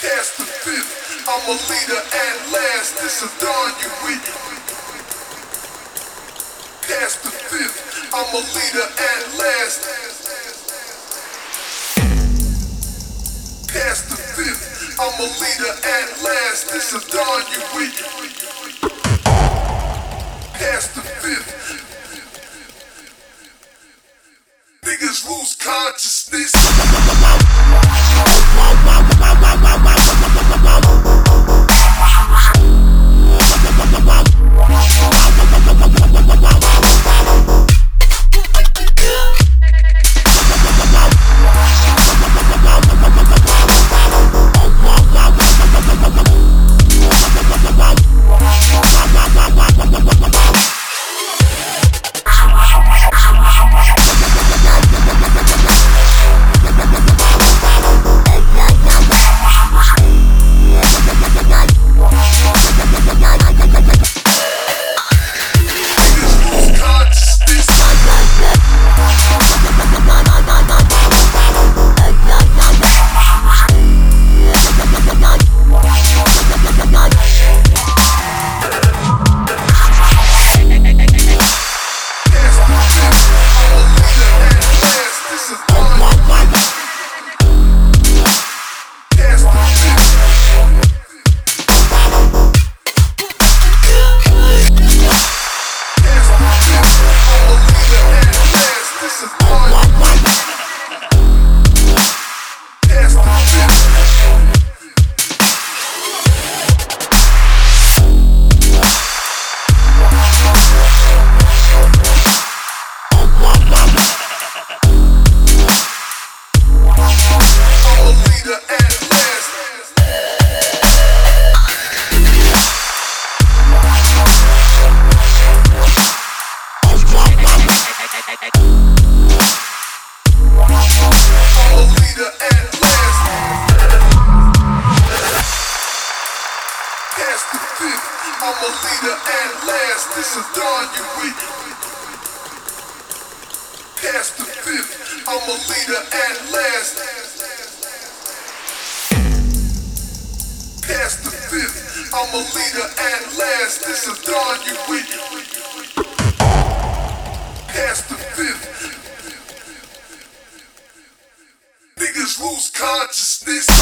Past the fifth, I'm a leader at last. This is dawn you weak. Past the fifth, I'm a leader at last. Past the fifth, I'm a leader at last. This is dawn you weak. Past the fifth, niggas lose consciousness. I'm a leader at last. This is dawn you weak. Past the fifth, I'm a leader at last. Past the fifth, I'm a leader at last. This is dawn you weak. Past the fifth, niggas lose consciousness.